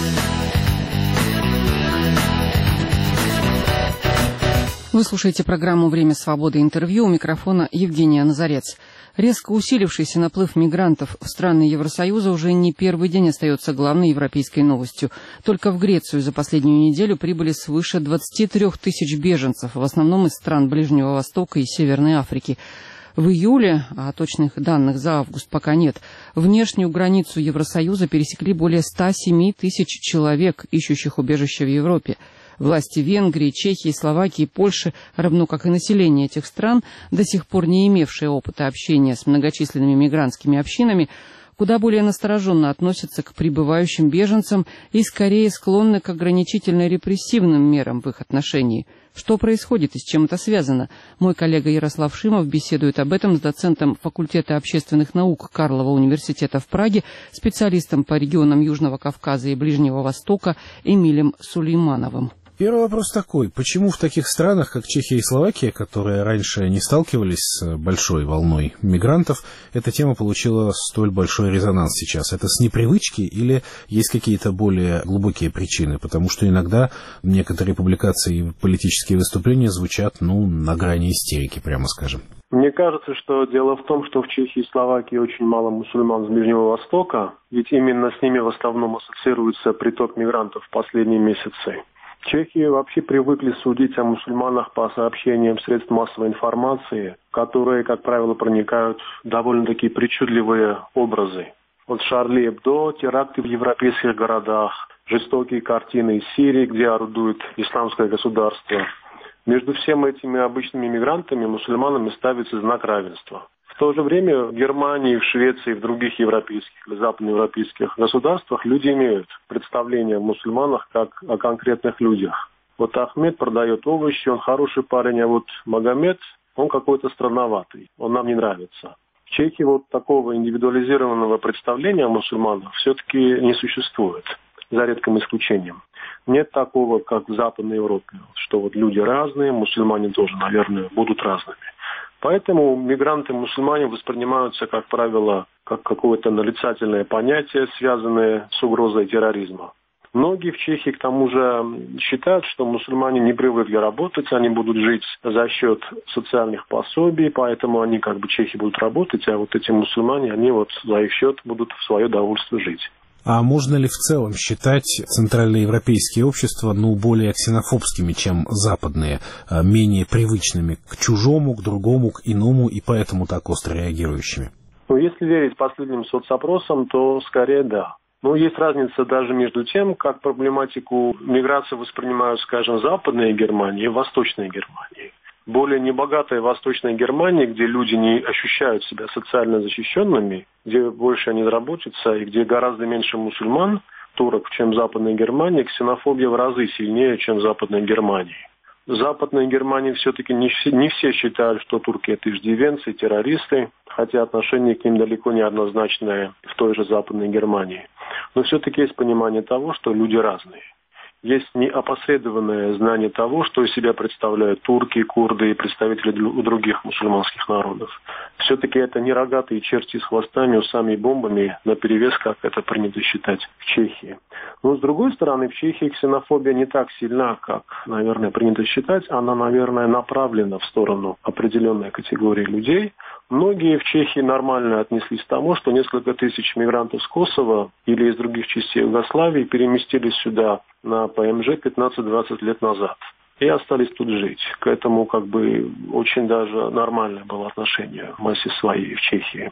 Вы слушаете программу «Время свободы. Интервью». У микрофона Евгения Назарец. Резко усилившийся наплыв мигрантов в страны Евросоюза уже не первый день остается главной европейской новостью. Только в Грецию за последнюю неделю прибыли свыше двадцати трёх тысяч беженцев, в основном из стран Ближнего Востока и Северной Африки. В июле, а точных данных за август пока нет, внешнюю границу Евросоюза пересекли более ста семи тысяч человек, ищущих убежище в Европе. Власти Венгрии, Чехии, Словакии, Польши, равно как и население этих стран, до сих пор не имевшие опыта общения с многочисленными мигрантскими общинами, куда более настороженно относятся к прибывающим беженцам и скорее склонны к ограничительно-репрессивным мерам в их отношении. Что происходит и с чем это связано? Мой коллега Ярослав Шимов беседует об этом с доцентом факультета общественных наук Карлова университета в Праге, специалистом по регионам Южного Кавказа и Ближнего Востока Эмилем Сулеймановым. Первый вопрос такой. Почему в таких странах, как Чехия и Словакия, которые раньше не сталкивались с большой волной мигрантов, эта тема получила столь большой резонанс сейчас? Это с непривычки или есть какие-то более глубокие причины? Потому что иногда некоторые публикации и политические выступления звучат, ну, на грани истерики, прямо скажем. Мне кажется, что дело в том, что в Чехии и Словакии очень мало мусульман с Ближнего Востока, ведь именно с ними в основном ассоциируется приток мигрантов в последние месяцы. В Чехии вообще привыкли судить о мусульманах по сообщениям средств массовой информации, которые, как правило, проникают в довольно-таки причудливые образы. От Шарли Эбдо, теракты в европейских городах, жестокие картины из Сирии, где орудует исламское государство. Между всеми этими обычными мигрантами мусульманами ставится знак равенства. В то же время в Германии, в Швеции, в других европейских или западноевропейских государствах люди имеют представление о мусульманах как о конкретных людях. Вот Ахмед продает овощи, он хороший парень, а вот Магомед, он какой-то странноватый, он нам не нравится. В Чехии вот такого индивидуализированного представления о мусульманах все-таки не существует, за редким исключением. Нет такого, как в Западной Европе, что вот люди разные, мусульмане тоже, наверное, будут разными. Поэтому мигранты-мусульмане воспринимаются, как правило, как какое-то нарицательное понятие, связанное с угрозой терроризма. Многие в Чехии, к тому же, считают, что мусульмане не привыкли работать, они будут жить за счет социальных пособий, поэтому они, как бы, чехи будут работать, а вот эти мусульмане, они вот за их счет будут в свое удовольствие жить. А можно ли в целом считать центральноевропейские общества, ну, более ксенофобскими, чем западные, менее привычными к чужому, к другому, к иному и поэтому так остро реагирующими? Ну, если верить последним соцопросам, то скорее да. Но есть разница даже между тем, как проблематику миграции воспринимают, скажем, Западная Германия и Восточная Германия. Более небогатая Восточная Германия, где люди не ощущают себя социально защищенными, где больше они заработятся и где гораздо меньше мусульман, турок, чем в Западной Германии, ксенофобия в разы сильнее, чем в Западной Германии. В Западной Германии все-таки не все, не все считают, что турки это иждивенцы, террористы, хотя отношение к ним далеко не однозначное в той же Западной Германии. Но все-таки есть понимание того, что люди разные. Есть неопосредованное знание того, что из себя представляют турки, курды и представители других мусульманских народов. Все-таки это не рогатые черти с хвостами, усами и бомбами наперевес, как это принято считать в Чехии. Но, с другой стороны, в Чехии ксенофобия не так сильна, как, наверное, принято считать. Она, наверное, направлена в сторону определенной категории людей, Многие в Чехии нормально отнеслись к тому, что несколько тысяч мигрантов с Косово или из других частей Югославии переместились сюда на ПМЖ пятнадцать-двадцать лет назад и остались тут жить. К этому как бы очень даже нормальное было отношение в массе своей в Чехии.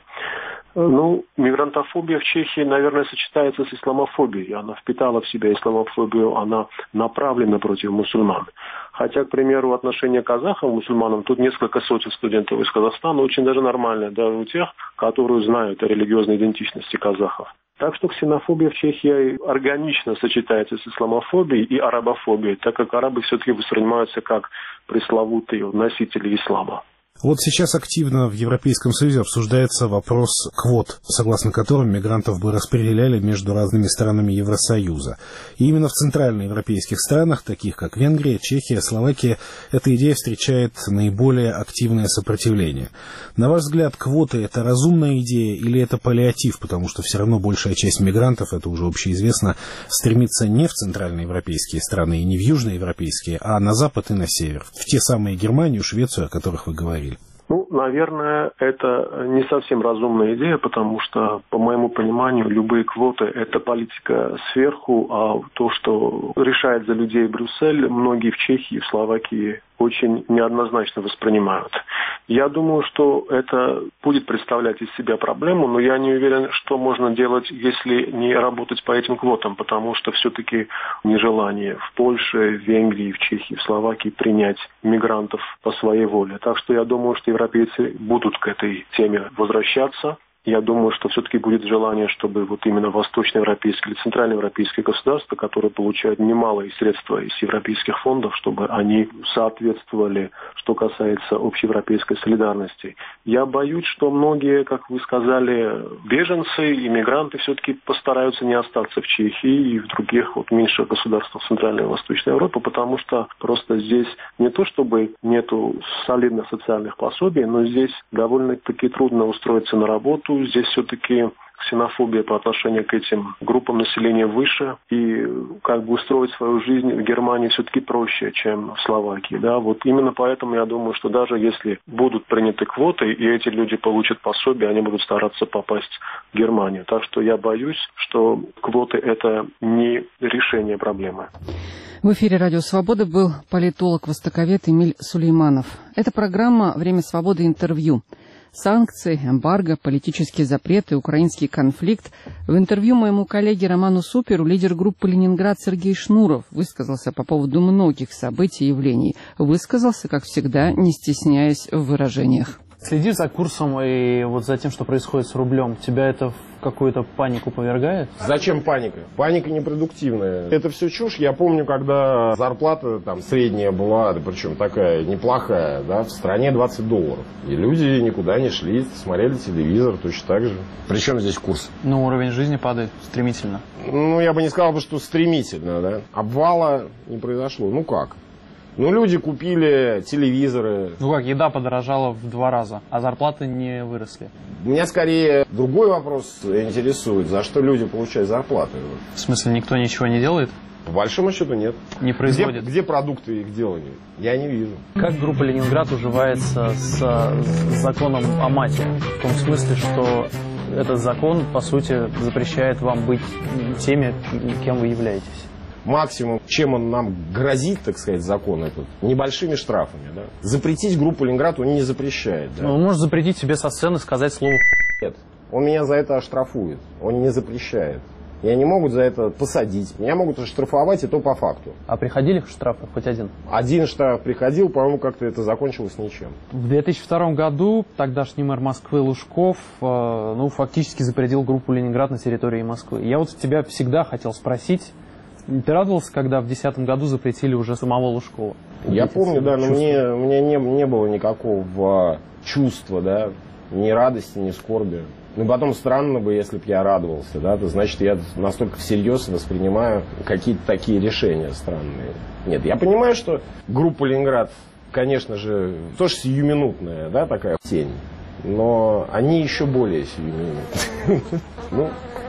Ну, мигрантофобия в Чехии, наверное, сочетается с исламофобией. Она впитала в себя исламофобию, она направлена против мусульман. Хотя, к примеру, отношение казахов к мусульманам, тут несколько сотен студентов из Казахстана, очень даже нормальное, даже у тех, которые знают о религиозной идентичности казахов. Так что ксенофобия в Чехии органично сочетается с исламофобией и арабофобией, так как арабы все-таки воспринимаются как пресловутые носители ислама. Вот сейчас активно в Европейском Союзе обсуждается вопрос квот, согласно которым мигрантов бы распределяли между разными странами Евросоюза. И именно в центральноевропейских странах, таких как Венгрия, Чехия, Словакия, эта идея встречает наиболее активное сопротивление. На ваш взгляд, квоты – это разумная идея или это паллиатив, потому что все равно большая часть мигрантов, это уже общеизвестно, стремится не в центральноевропейские страны и не в южноевропейские, а на запад и на север, в те самые Германию, Швецию, о которых вы говорили. Ну, наверное, это не совсем разумная идея, потому что, по моему пониманию, любые квоты – это политика сверху, а то, что решает за людей Брюссель, многие в Чехии, в Словакии очень неоднозначно воспринимают. Я думаю, что это будет представлять из себя проблему, но я не уверен, что можно делать, если не работать по этим квотам, потому что все-таки нежелание в Польше, в Венгрии, в Чехии, в Словакии принять мигрантов по своей воле. Так что я думаю, что европейцы будут к этой теме возвращаться. Я думаю, что все-таки будет желание, чтобы вот именно восточноевропейские или центральноевропейские государства, которые получают немалые средства из европейских фондов, чтобы они соответствовали, что касается общеевропейской солидарности. Я боюсь, что многие, как вы сказали, беженцы, иммигранты все-таки постараются не остаться в Чехии и в других вот меньших государствах Центральной и Восточной Европы, потому что просто здесь не то, чтобы нету солидных социальных пособий, но здесь довольно-таки трудно устроиться на работу. Здесь все-таки ксенофобия по отношению к этим группам населения выше, и как бы устроить свою жизнь в Германии все-таки проще, чем в Словакии. Да? Вот именно поэтому я думаю, что даже если будут приняты квоты, и эти люди получат пособие, они будут стараться попасть в Германию. Так что я боюсь, что квоты – это не решение проблемы. В эфире «Радио Свобода» был политолог-востоковед Эмиль Сулейманов. Это программа «Время свободы. Интервью». Санкции, эмбарго, политические запреты, украинский конфликт. В интервью моему коллеге Роману Суперу лидер группы «Ленинград» Сергей Шнуров высказался по поводу многих событий и явлений. Высказался, как всегда, не стесняясь в выражениях. Следишь за курсом и вот за тем, что происходит с рублем. Тебя это в какую-то панику повергает? Зачем паника? Паника непродуктивная. Это все чушь. Я помню, когда зарплата там средняя была, да причем такая неплохая, да, в стране двадцать долларов. И люди никуда не шли, смотрели телевизор точно так же. Причем здесь курс? Ну, уровень жизни падает стремительно. Ну, я бы не сказал, что стремительно, да. Обвала не произошло. Ну как? Ну, люди купили телевизоры. Ну как, еда подорожала в два раза, а зарплаты не выросли. Меня скорее другой вопрос интересует. За что люди получают зарплаты? В смысле, никто ничего не делает? По большому счету нет. Не производит? Где, где продукты их делания? Я не вижу. Как группа «Ленинград» уживается с, с законом о мате? В том смысле, что этот закон, по сути, запрещает вам быть теми, кем вы являетесь. Максимум, чем он нам грозит, так сказать, закон этот, небольшими штрафами. Да? Запретить группу «Ленинград» он не запрещает. Да? Ну, он может запретить себе со сцены сказать слово «нет». Он меня за это оштрафует. Он не запрещает. Меня не могут за это посадить. Меня могут оштрафовать, и то по факту. А приходили штрафы хоть один? Один штраф приходил, по-моему, как-то это закончилось ничем. В две тысячи втором году тогдашний мэр Москвы Лужков э, ну, фактически запретил группу «Ленинград» на территории Москвы. Я вот тебя всегда хотел спросить, ты радовался, когда в две тысячи десятом году запретили уже самого Лужкова? Я помню, да, но мне, мне не, не было никакого чувства, да, ни радости, ни скорби. Ну, потом странно бы, если бы я радовался, да, то значит, я настолько всерьез воспринимаю какие-то такие решения странные. Нет, я понимаю, что группа «Ленинград», конечно же, тоже сиюминутная, да, такая тень, но они еще более сиюминутные. Ну,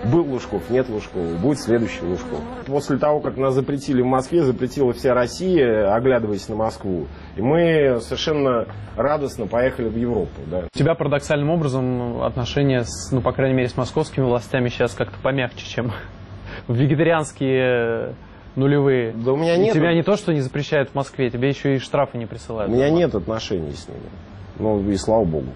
Был Лужков, нет Лужкова, будет следующий Лужков. После того, как нас запретили в Москве, запретила вся Россия, оглядываясь на Москву, и мы совершенно радостно поехали в Европу. Да. У тебя парадоксальным образом отношения, с, ну, по крайней мере, с московскими властями сейчас как-то помягче, чем вегетарианские нулевые. Да у меня нет. Тебя не то, что не запрещают в Москве, тебе еще и штрафы не присылают. У меня нет отношений с ними. Ну, и слава богу.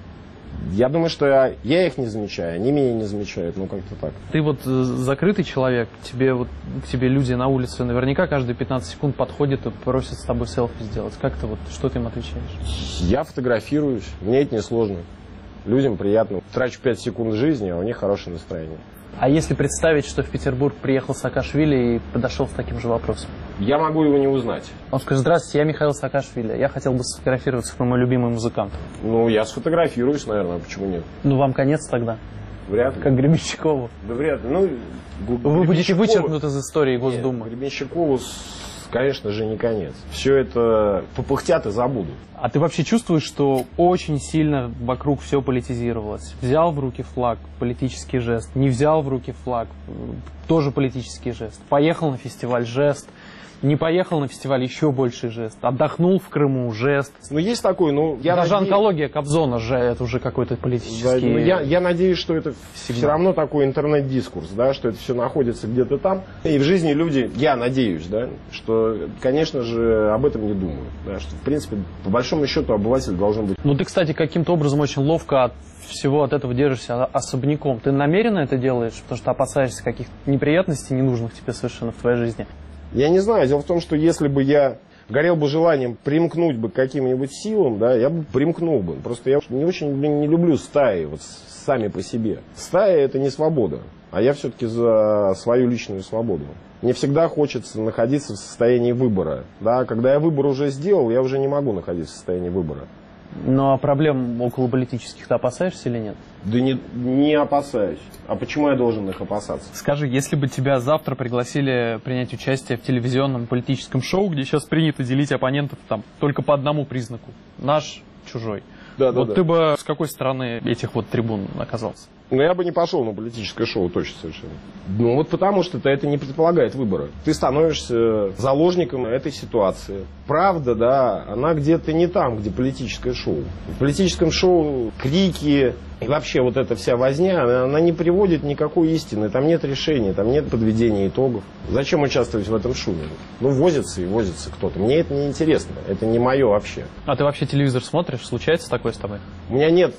Я думаю, что я, я их не замечаю, они меня не замечают, ну как-то так. Ты вот закрытый человек, тебе вот к тебе люди на улице наверняка каждые пятнадцать секунд подходят и просят с тобой селфи сделать. Как ты вот, что ты им отвечаешь? Я фотографируюсь, мне это несложно. Людям приятно. Трачу пять секунд жизни, а у них хорошее настроение. А если представить, что в Петербург приехал Саакашвили и подошел с таким же вопросом? Я могу его не узнать. Он скажет: здравствуйте, я Михаил Саакашвили, я хотел бы сфотографироваться, вы мой любимый музыкант. Ну, я сфотографируюсь, наверное, почему нет? Ну, вам конец тогда. Вряд ли. Как Гребенщикову. Да вряд ли. Ну, вы будете вычеркнуты из истории Госдумы. Нет, Гребенщикову, конечно же, не конец. Все это попыхтят и забудут. А ты вообще чувствуешь, что очень сильно вокруг все политизировалось? Взял в руки флаг, политический жест. Не взял в руки флаг, тоже политический жест. Поехал на фестиваль, жест. Не поехал на фестиваль, еще больше жест. Отдохнул в Крыму, жест. Ну, есть такой, ну... Я Даже надеюсь... онкология Кобзона же, это уже какой-то политический... Да, ну, я, я надеюсь, что это сигнал. Все равно такой интернет-дискурс, да, что это все находится где-то там. И в жизни люди, я надеюсь, да, что, конечно же, об этом не думают. Да, что, в принципе, по большому счету, обыватель должен быть... Ну, ты, кстати, каким-то образом очень ловко от всего от этого держишься особняком. Ты намеренно это делаешь, потому что опасаешься каких-то неприятностей, ненужных тебе совершенно в твоей жизни? Я не знаю. Дело в том, что если бы я горел бы желанием примкнуть бы к каким-нибудь силам, да, я бы примкнул бы. Просто я не очень не люблю стаи вот сами по себе. Стая — это не свобода, а я все-таки за свою личную свободу. Мне всегда хочется находиться в состоянии выбора. Да? Когда я выбор уже сделал, я уже не могу находиться в состоянии выбора. Ну, а проблем околополитических ты опасаешься или нет? Да не, не опасаюсь. А почему я должен их опасаться? Скажи, если бы тебя завтра пригласили принять участие в телевизионном политическом шоу, где сейчас принято делить оппонентов там только по одному признаку, наш, чужой, да, да, вот да. ты бы с какой стороны этих вот трибун оказался? Ну, я бы не пошел на политическое шоу, точно совершенно. Ну, вот потому что это не предполагает выбора. Ты становишься заложником этой ситуации. Правда, да, она где-то не там, где политическое шоу. В политическом шоу крики и вообще вот эта вся возня, она, она не приводит никакой истины. Там нет решения, там нет подведения итогов. Зачем участвовать в этом шуме? Ну, возится и возится кто-то. Мне это не интересно, это не мое вообще. А ты вообще телевизор смотришь? Случается такое с тобой? У меня нет...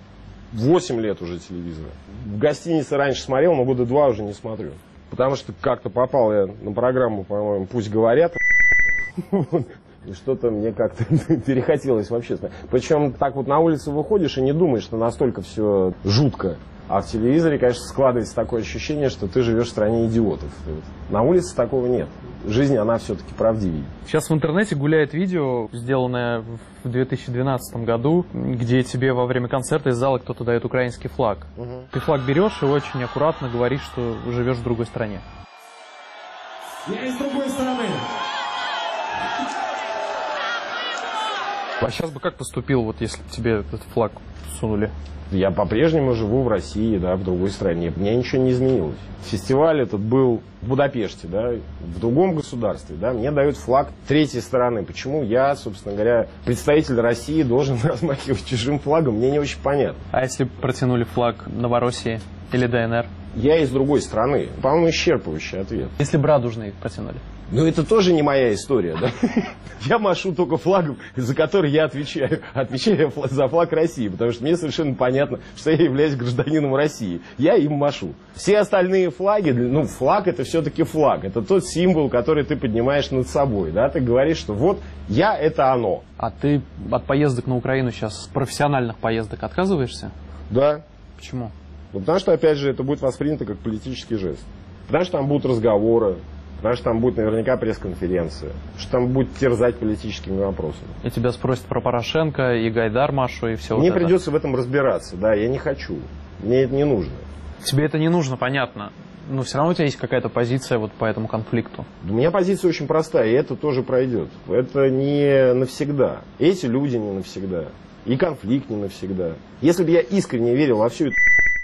Восемь лет уже телевизора. В гостинице раньше смотрел, но года два уже не смотрю. Потому что как-то попал я на программу, по-моему, «Пусть говорят». И что-то мне как-то перехотелось вообще. Причем так вот на улицу выходишь и не думаешь, что настолько все жутко. А в телевизоре, конечно, складывается такое ощущение, что ты живешь в стране идиотов. На улице такого нет. Жизнь, она все-таки правдивее. Сейчас в интернете гуляет видео, сделанное в две тысячи двенадцатом году, где тебе во время концерта из зала кто-то дает украинский флаг. Угу. Ты флаг берешь и очень аккуратно говоришь, что живешь в другой стране. Я из другой страны. А сейчас бы как поступил, вот если бы тебе этот флаг сунули? Я по-прежнему живу в России, да, в другой стране. У меня ничего не изменилось. Фестиваль этот был в Будапеште, да, в другом государстве, да. Мне дают флаг третьей стороны. Почему я, собственно говоря, представитель России, должен размахивать чужим флагом, мне не очень понятно. А если протянули флаг Новороссии или ДНР? Я из другой страны. По-моему, исчерпывающий ответ. Если бы радужные протянули? Ну, это тоже не моя история, да? Я машу только флагом, за который я отвечаю. Отвечаю за флаг России, потому что мне совершенно понятно, что я являюсь гражданином России. Я им машу. Все остальные флаги, ну, флаг — это все-таки флаг. Это тот символ, который ты поднимаешь над собой, да? Ты говоришь, что вот я — это оно. А ты от поездок на Украину сейчас, профессиональных поездок, отказываешься? Да. Почему? Ну, потому что, опять же, это будет воспринято как политический жест. Потому что там будут разговоры. Потому что там будет наверняка пресс-конференция, что там будет терзать политическими вопросами. И тебя спросят про Порошенко, и Гайдар Машу, и все. Мне вот придется это. в этом разбираться, да, я не хочу. Мне это не нужно. Тебе это не нужно, понятно. Но все равно у тебя есть какая-то позиция вот по этому конфликту. У меня позиция очень простая, и это тоже пройдет. Это не навсегда. Эти люди не навсегда. И конфликт не навсегда. Если бы я искренне верил во всю эту,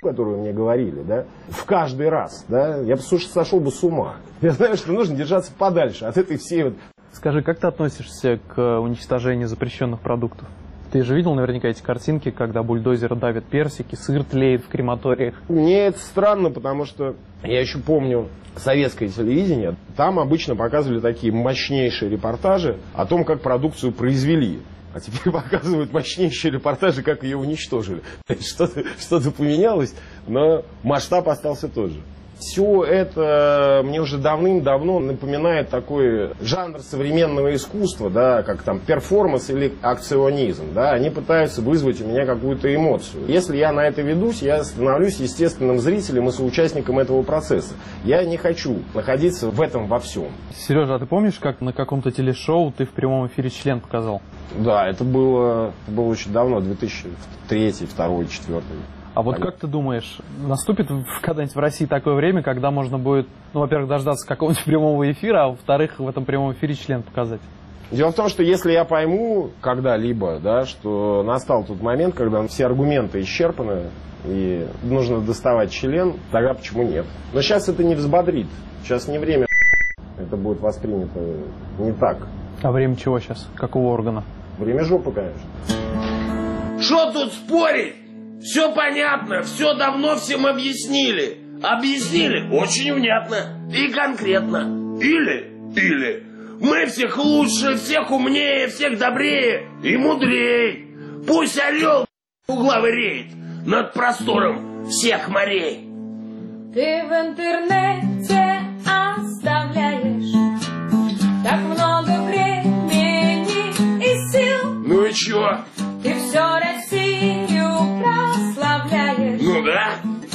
которую мне говорили, да, в каждый раз, да, я бы, слушай, сошел бы с ума. Я знаю, что нужно держаться подальше от этой всей вот... Скажи, как ты относишься к уничтожению запрещенных продуктов? Ты же видел наверняка эти картинки, когда бульдозеры давят персики, сыр тлеет в крематориях. Мне это странно, потому что я еще помню советское телевидение. Там обычно показывали такие мощнейшие репортажи о том, как продукцию произвели. А теперь показывают мощнейшие репортажи, как ее уничтожили. Что-то, что-то поменялось, но масштаб остался тот же. Все это мне уже давным-давно напоминает такой жанр современного искусства, да, как там перформанс или акционизм. Да, они пытаются вызвать у меня какую-то эмоцию. Если я на это ведусь, я становлюсь естественным зрителем и соучастником этого процесса. Я не хочу находиться в этом во всем. Сережа, а ты помнишь, как на каком-то телешоу ты в прямом эфире член показал? Да, это было, это было очень давно, две тысячи третий, две тысячи второй, две тысячи четвёртый. А вот как ты думаешь, наступит когда-нибудь в России такое время, когда можно будет, ну, во-первых, дождаться какого-нибудь прямого эфира, а во-вторых, в этом прямом эфире член показать? Дело в том, что если я пойму когда-либо, да, что настал тот момент, когда все аргументы исчерпаны, и нужно доставать член, тогда почему нет? Но сейчас это не взбодрит, сейчас не время, это будет воспринято не так. А время чего сейчас? Какого органа? Время жопы, конечно. Что тут спорить? Все понятно, все давно всем объяснили. Объяснили очень внятно и конкретно. Или, или, мы всех лучше, всех умнее, всех добрее и мудрее. Пусть орел угловыреет над простором всех морей. Ты в интернете оставляешь так много времени и сил. Ну и чё? Ты все Россию прославляешь. Ну да.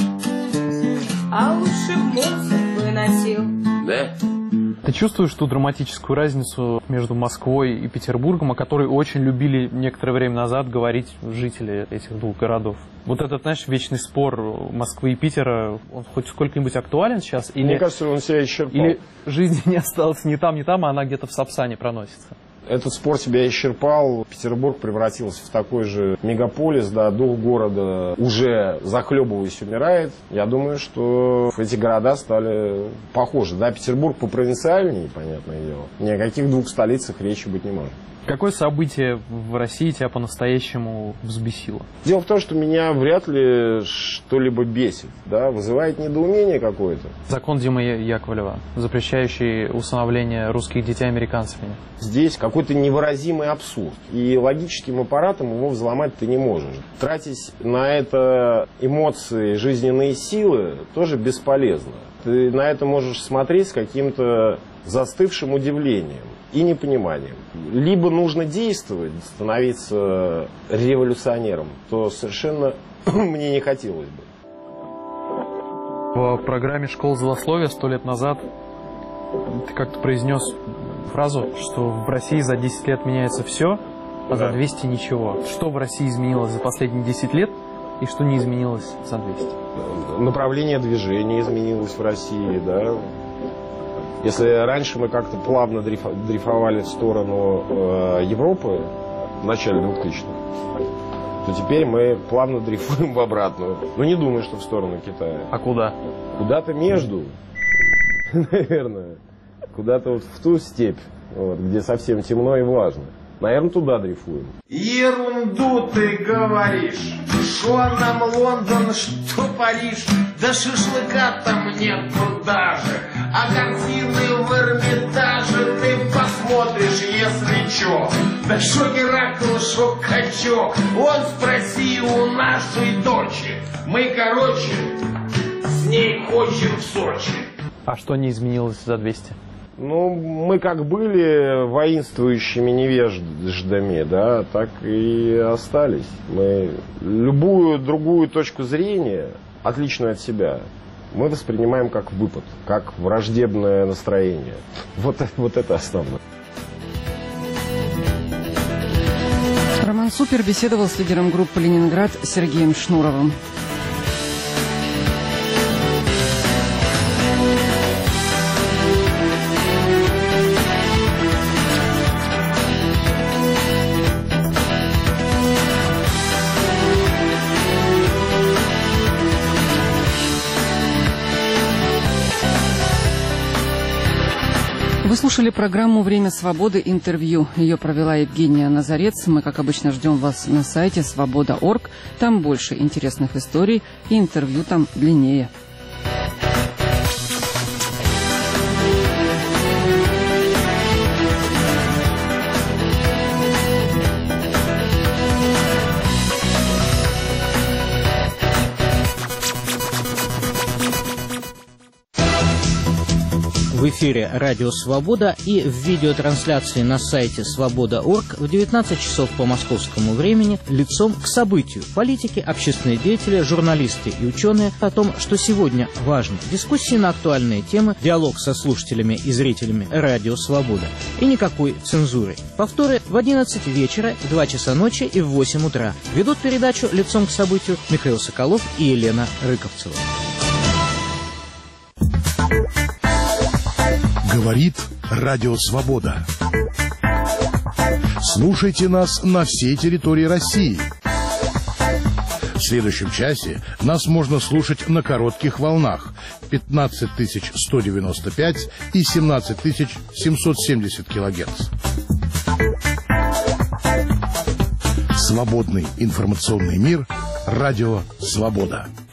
А лучше мусор выносил. Да. Ты чувствуешь ту драматическую разницу между Москвой и Петербургом, о которой очень любили некоторое время назад говорить жители этих двух городов? Вот этот, знаешь, вечный спор Москвы и Питера, он хоть сколько-нибудь актуален сейчас? Или, мне кажется, он себя исчерпал. Или жизнь не осталась ни там, ни там, а она где-то в Сапсане проносится? Этот спор себя исчерпал. Петербург превратился в такой же мегаполис, да, дух города уже захлебываясь умирает. Я думаю, что эти города стали похожи. Да, Петербург попровинциальнее, понятное дело. Ни о каких двух столицах речи быть не может. Какое событие в России тебя по-настоящему взбесило? Дело в том, что меня вряд ли что-либо бесит, да, вызывает недоумение какое-то. Закон Димы Яковлева, запрещающий усыновление русских детей американцами. Здесь какой-то невыразимый абсурд, и логическим аппаратом его взломать ты не можешь. Тратить на это эмоции, жизненные силы тоже бесполезно. Ты на это можешь смотреть с каким-то застывшим удивлением и непониманием. Либо нужно действовать, становиться революционером, то совершенно мне не хотелось бы. В программе «Школа злословия» сто лет назад ты как-то произнес фразу, что в России за десять лет меняется все, а за двести ничего. Что в России изменилось за последние десять лет и что не изменилось за двести? Направление движения изменилось в России, да. Если раньше мы как-то плавно дрейфовали в сторону э, Европы в начале двухтысячных, то теперь мы плавно дрейфуем в обратную. Но не думаю, что в сторону Китая. А куда? Куда-то между, наверное. Куда-то вот в ту степь, вот, где совсем темно и влажно. Наверное, туда дрейфуем. Ерунду ты говоришь. Что нам Лондон, что Париж. Да шашлыка там нету даже. А картины в Эрмитаже ты посмотришь, если чё. Да шо Геракл, шо Качок. Он спроси у нашей дочери. Мы, короче, с ней хочем в Сочи. А что не изменилось за двести? Ну, мы как были воинствующими невеждами, да, так и остались. Мы любую другую точку зрения, отличную от себя, мы воспринимаем как выпад, как враждебное настроение. Вот, вот это основное. Роман Супер беседовал с лидером группы «Ленинград» Сергеем Шнуровым. Вы слушали программу «Время свободы. Интервью». Ее провела Евгения Назарец. Мы, как обычно, ждем вас на сайте свобода точка орг. Там больше интересных историй, и интервью там длиннее. В эфире «Радио Свобода» и в видеотрансляции на сайте свобода точка орг в девятнадцать часов по московскому времени лицом к событию. Политики, общественные деятели, журналисты и ученые о том, что сегодня важно. Дискуссии на актуальные темы, диалог со слушателями и зрителями «Радио Свобода». И никакой цензуры. Повторы в одиннадцать вечера, в два часа ночи и в восемь утра. Ведут передачу лицом к событию Михаил Соколов и Елена Рыковцева. Говорит Радио Свобода. Слушайте нас на всей территории России. В следующем часе нас можно слушать на коротких волнах пятнадцать тысяч сто девяносто пять и семнадцать тысяч семьсот семьдесят килогерц. Свободный информационный мир. Радио Свобода.